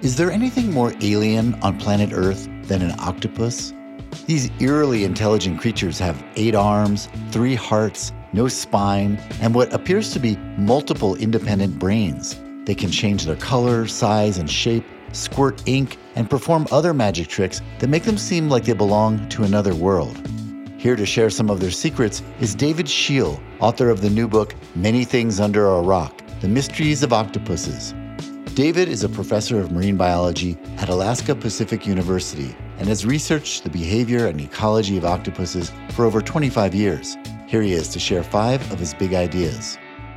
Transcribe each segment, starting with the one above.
Is there anything more alien on planet Earth than an octopus? These eerily intelligent creatures have 8 arms, 3 hearts, no spine, and what appears to be multiple independent brains. They can change their color, size, and shape, squirt ink, and perform other magic tricks that make them seem like they belong to another world. Here to share some of their secrets is David Scheel, author of the new book, Many Things Under a Rock: The Mysteries of Octopuses. David is a professor of marine biology at Alaska Pacific University and has researched the behavior and ecology of octopuses for over 25 years. Here he is to share 5 of his big ideas.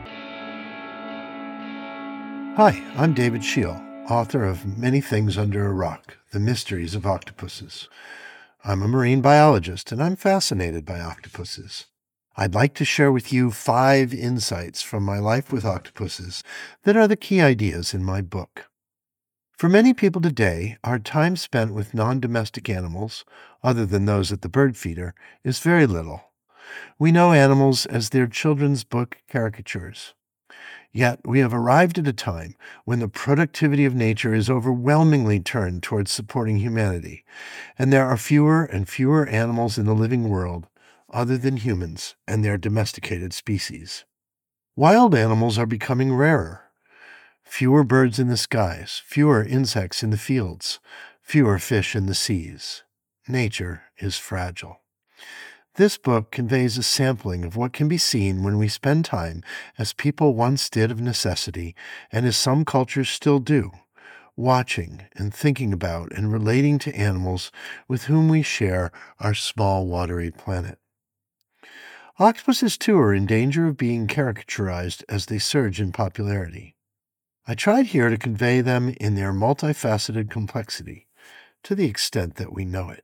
Hi, I'm David Scheel, author of Many Things Under a Rock: The Mysteries of Octopuses. I'm a marine biologist, and I'm fascinated by octopuses. I'd like to share with you 5 insights from my life with octopuses that are the key ideas in my book. For many people today, our time spent with non-domestic animals, other than those at the bird feeder, is very little. We know animals as their children's book caricatures. Yet we have arrived at a time when the productivity of nature is overwhelmingly turned towards supporting humanity, and there are fewer and fewer animals in the living world other than humans and their domesticated species. Wild animals are becoming rarer. Fewer birds in the skies, fewer insects in the fields, fewer fish in the seas. Nature is fragile. This book conveys a sampling of what can be seen when we spend time, as people once did of necessity, and as some cultures still do, watching and thinking about and relating to animals with whom we share our small watery planet. Octopuses, too, are in danger of being caricaturized as they surge in popularity. I tried here to convey them in their multifaceted complexity, to the extent that we know it.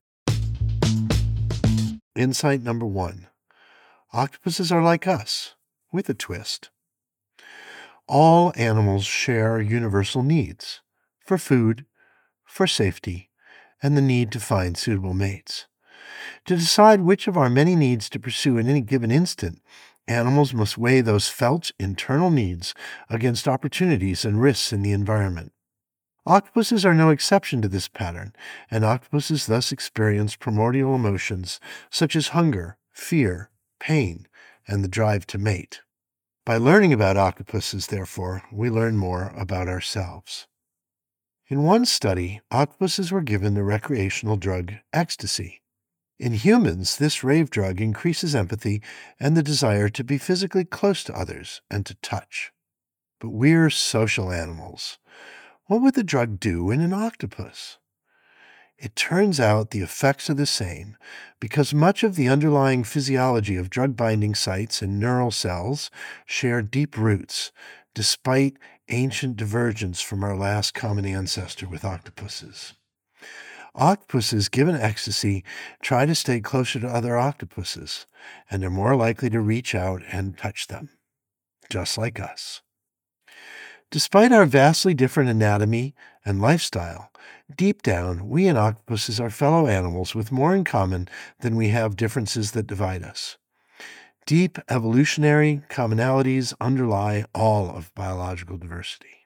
Insight number 1. Octopuses are like us, with a twist. All animals share universal needs for food, for safety, and the need to find suitable mates. To decide which of our many needs to pursue in any given instant, animals must weigh those felt internal needs against opportunities and risks in the environment. Octopuses are no exception to this pattern, and octopuses thus experience primordial emotions such as hunger, fear, pain, and the drive to mate. By learning about octopuses, therefore, we learn more about ourselves. In one study, octopuses were given the recreational drug ecstasy. In humans, this rave drug increases empathy and the desire to be physically close to others and to touch. But we're social animals. What would the drug do in an octopus? It turns out the effects are the same because much of the underlying physiology of drug-binding sites and neural cells share deep roots, despite ancient divergence from our last common ancestor with octopuses. Octopuses given ecstasy try to stay closer to other octopuses, and are more likely to reach out and touch them, just like us. Despite our vastly different anatomy and lifestyle, deep down, we and octopuses are fellow animals with more in common than we have differences that divide us. Deep evolutionary commonalities underlie all of biological diversity.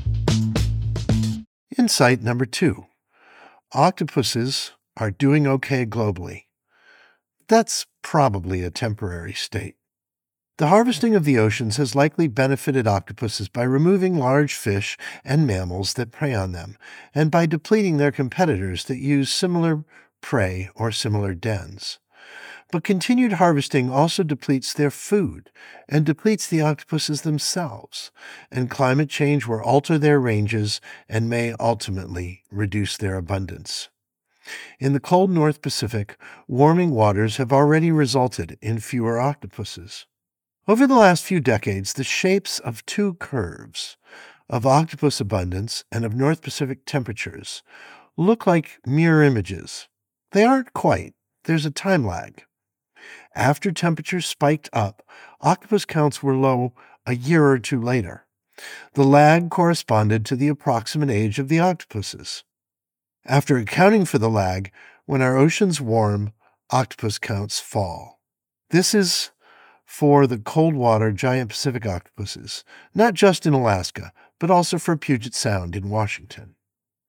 Insight number 2. Octopuses are doing okay globally. That's probably a temporary state. The harvesting of the oceans has likely benefited octopuses by removing large fish and mammals that prey on them, and by depleting their competitors that use similar prey or similar dens. But continued harvesting also depletes their food and depletes the octopuses themselves, and climate change will alter their ranges and may ultimately reduce their abundance. In the cold North Pacific, warming waters have already resulted in fewer octopuses. Over the last few decades, the shapes of 2 curves, of octopus abundance and of North Pacific temperatures, look like mirror images. They aren't quite. There's a time lag. After temperatures spiked up, octopus counts were low a year or 2 later. The lag corresponded to the approximate age of the octopuses. After accounting for the lag, when our oceans warm, octopus counts fall. This is for the cold water giant Pacific octopuses, not just in Alaska, but also for Puget Sound in Washington.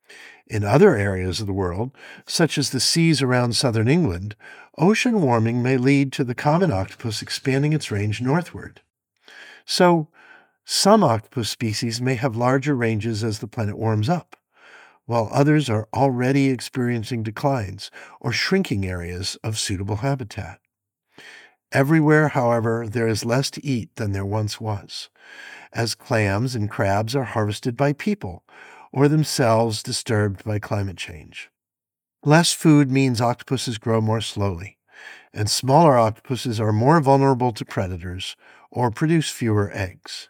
In other areas of the world, such as the seas around southern England, ocean warming may lead to the common octopus expanding its range northward. So, some octopus species may have larger ranges as the planet warms up, while others are already experiencing declines or shrinking areas of suitable habitat. Everywhere, however, there is less to eat than there once was, as clams and crabs are harvested by people or themselves disturbed by climate change. Less food means octopuses grow more slowly, and smaller octopuses are more vulnerable to predators or produce fewer eggs.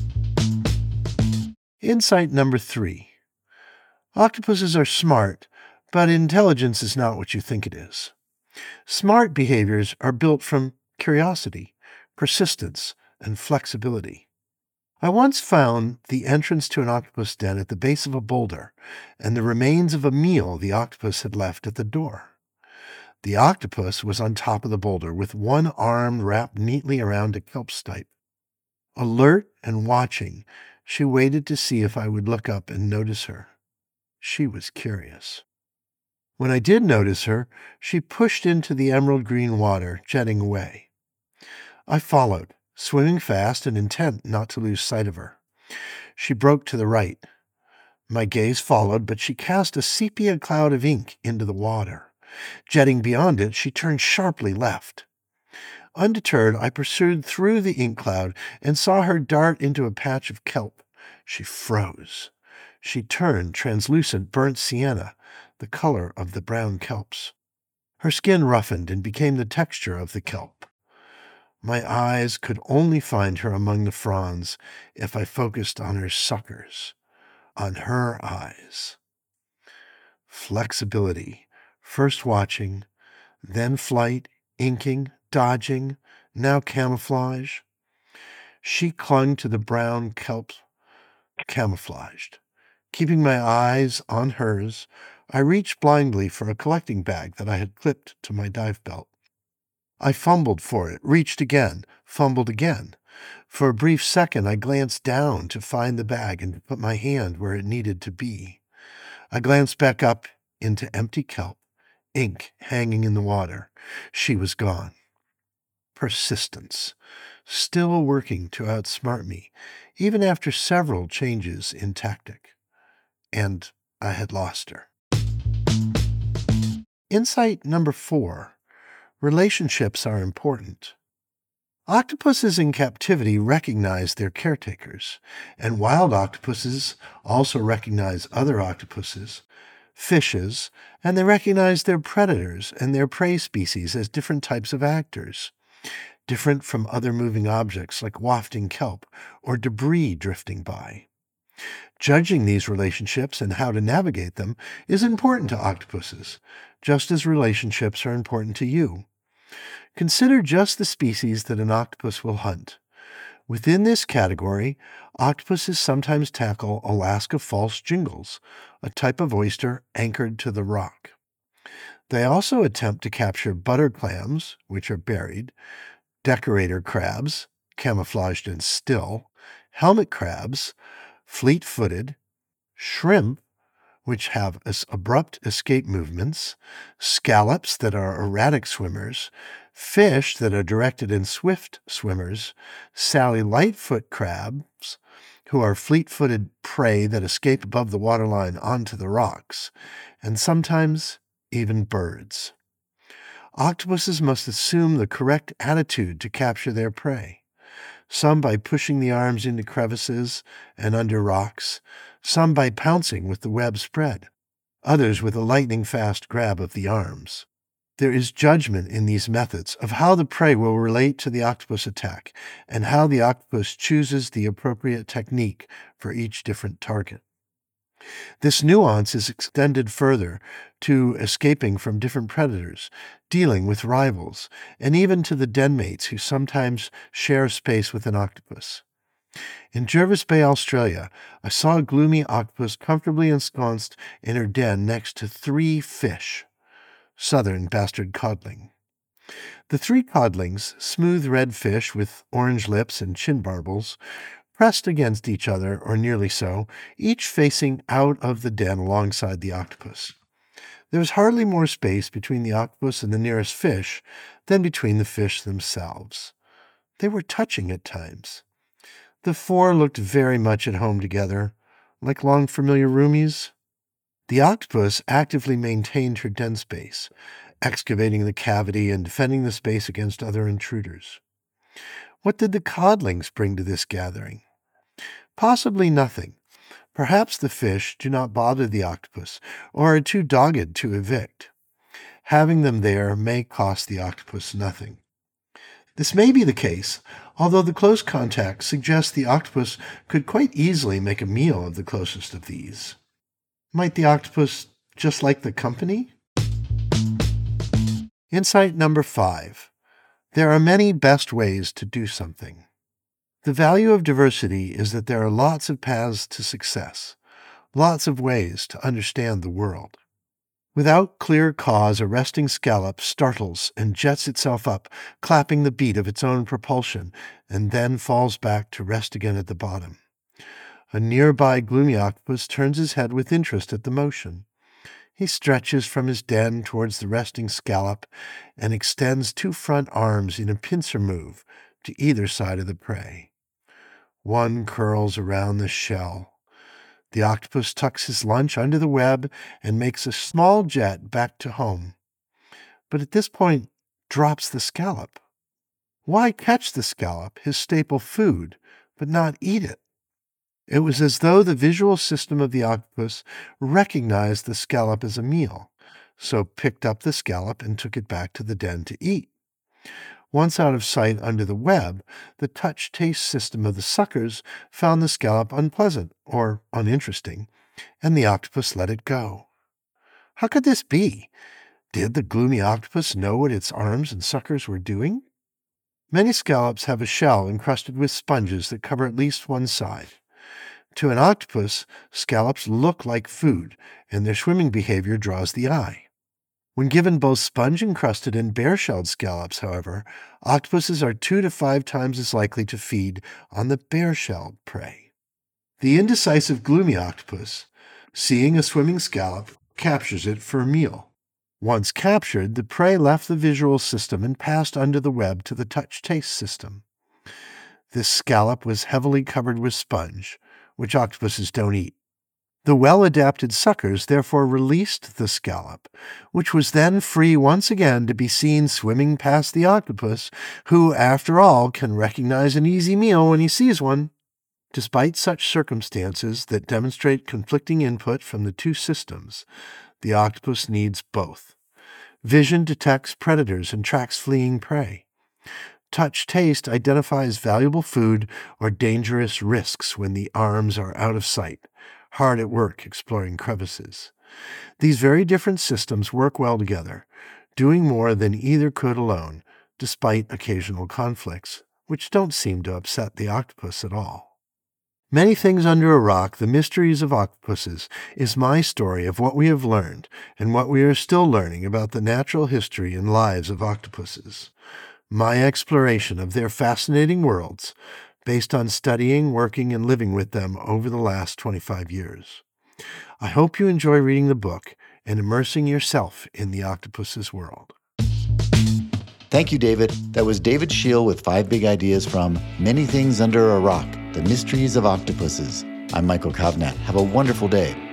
Insight number 3. Octopuses are smart, but intelligence is not what you think it is. Smart behaviors are built from curiosity, persistence, and flexibility. I once found the entrance to an octopus den at the base of a boulder and the remains of a meal the octopus had left at the door. The octopus was on top of the boulder with one arm wrapped neatly around a kelp stipe. Alert and watching, she waited to see if I would look up and notice her. She was curious. When I did notice her, she pushed into the emerald green water, jetting away. I followed, swimming fast and intent not to lose sight of her. She broke to the right. My gaze followed, but she cast a sepia cloud of ink into the water. Jetting beyond it, she turned sharply left. Undeterred, I pursued through the ink cloud and saw her dart into a patch of kelp. She froze. She turned translucent burnt sienna, the color of the brown kelps. Her skin roughened and became the texture of the kelp. My eyes could only find her among the fronds if I focused on her suckers, on her eyes. Flexibility, first watching, then flight, inking, dodging, now camouflage. She clung to the brown kelp, camouflaged. Keeping my eyes on hers, I reached blindly for a collecting bag that I had clipped to my dive belt. I fumbled for it, reached again, fumbled again. For a brief second, I glanced down to find the bag and to put my hand where it needed to be. I glanced back up into empty kelp, ink hanging in the water. She was gone. Persistence, still working to outsmart me, even after several changes in tactic. And I had lost her. Insight number 4. Relationships are important. Octopuses in captivity recognize their caretakers, and wild octopuses also recognize other octopuses, fishes, and they recognize their predators and their prey species as different types of actors, different from other moving objects like wafting kelp or debris drifting by. Judging these relationships and how to navigate them is important to octopuses, just as relationships are important to you. Consider just the species that an octopus will hunt. Within this category, octopuses sometimes tackle Alaska false jingles, a type of oyster anchored to the rock. They also attempt to capture butter clams, which are buried, decorator crabs, camouflaged and still, helmet crabs, fleet-footed, shrimp, which have abrupt escape movements, scallops that are erratic swimmers, fish that are directed and swift swimmers, Sally Lightfoot crabs, who are fleet-footed prey that escape above the waterline onto the rocks, and sometimes even birds. Octopuses must assume the correct attitude to capture their prey, some by pushing the arms into crevices and under rocks, some by pouncing with the web spread, others with a lightning-fast grab of the arms. There is judgment in these methods of how the prey will relate to the octopus attack and how the octopus chooses the appropriate technique for each different target. This nuance is extended further to escaping from different predators, dealing with rivals, and even to the den mates who sometimes share space with an octopus. In Jervis Bay, Australia, I saw a gloomy octopus comfortably ensconced in her den next to 3 fish, southern bastard codling. The 3 codlings, smooth red fish with orange lips and chin barbels, pressed against each other, or nearly so, each facing out of the den alongside the octopus. There was hardly more space between the octopus and the nearest fish than between the fish themselves. They were touching at times. The four looked very much at home together, like long familiar roomies. The octopus actively maintained her den space, excavating the cavity and defending the space against other intruders. What did the codlings bring to this gathering? Possibly nothing. Perhaps the fish do not bother the octopus, or are too dogged to evict. Having them there may cost the octopus nothing. This may be the case, although the close contact suggests the octopus could quite easily make a meal of the closest of these. Might the octopus just like the company? Insight number 5. There are many best ways to do something. The value of diversity is that there are lots of paths to success, lots of ways to understand the world. Without clear cause, a resting scallop startles and jets itself up, clapping the beat of its own propulsion, and then falls back to rest again at the bottom. A nearby gloomy octopus turns his head with interest at the motion. He stretches from his den towards the resting scallop and extends 2 front arms in a pincer move to either side of the prey. One curls around the shell. The octopus tucks his lunch under the web and makes a small jet back to home, but at this point drops the scallop. Why catch the scallop, his staple food, but not eat it? It was as though the visual system of the octopus recognized the scallop as a meal, so picked up the scallop and took it back to the den to eat. Once out of sight under the web, the touch-taste system of the suckers found the scallop unpleasant or uninteresting, and the octopus let it go. How could this be? Did the gloomy octopus know what its arms and suckers were doing? Many scallops have a shell encrusted with sponges that cover at least one side. To an octopus, scallops look like food, and their swimming behavior draws the eye. When given both sponge-encrusted and bare-shelled scallops, however, octopuses are 2 to 5 times as likely to feed on the bare-shelled prey. The indecisive gloomy octopus, seeing a swimming scallop, captures it for a meal. Once captured, the prey left the visual system and passed under the web to the touch-taste system. This scallop was heavily covered with sponge, which octopuses don't eat. The well-adapted suckers therefore released the scallop, which was then free once again to be seen swimming past the octopus, who, after all, can recognize an easy meal when he sees one. Despite such circumstances that demonstrate conflicting input from the 2 systems, the octopus needs both. Vision detects predators and tracks fleeing prey. Touch-taste identifies valuable food or dangerous risks when the arms are out of sight, hard at work exploring crevices. These very different systems work well together, doing more than either could alone, despite occasional conflicts, which don't seem to upset the octopus at all. Many Things Under a Rock, The Mysteries of Octopuses, is my story of what we have learned and what we are still learning about the natural history and lives of octopuses. My exploration of their fascinating worlds, based on studying, working, and living with them over the last 25 years. I hope you enjoy reading the book and immersing yourself in the octopus's world. Thank you, David. That was David Scheel with 5 big ideas from Many Things Under a Rock, The Mysteries of Octopuses. I'm Michael Kovnat. Have a wonderful day.